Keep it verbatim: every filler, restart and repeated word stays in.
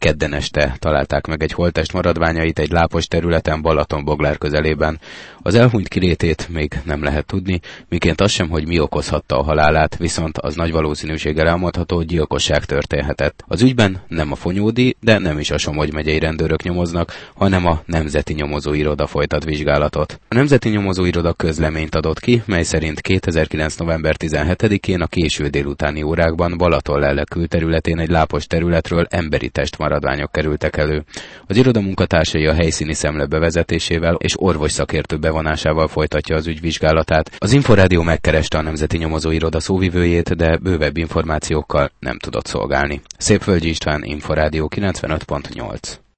kedden este találták meg egy holttest maradványait egy lápos területen Balatonboglár közelében. Az elhunyt kilétét még nem lehet tudni, miként az sem, hogy mi okozhatta a halálát, viszont az nagy valószínűséggel elmondható, hogy gyilkosság történhetett. Az ügyben nem a Fonyódi, de nem is a Somogy megyei rendőrök nyomoznak, hanem a Nemzeti Nyomozóiroda folytat vizsgálatot. A Nemzeti Nyomozóiroda közleményt adott ki, mely szerint kétezer-kilenc. november tizenhetedikén a késő délutáni órákban Balatonlellek külterületén egy lápos területről emberi testmaradványok kerültek elő. Az iroda munkatársai a helyszíni szemle bevezetésével és orvos szakértő bevonásával folytatja az ügy vizsgálatát. Az Inforádió megkereste a Nemzeti Nyomozóiroda szóvivőjét, de bővebb információkkal nem tudott szolgálni. Szépvölgyi István, Inforádió kilencvenöt pont nyolc.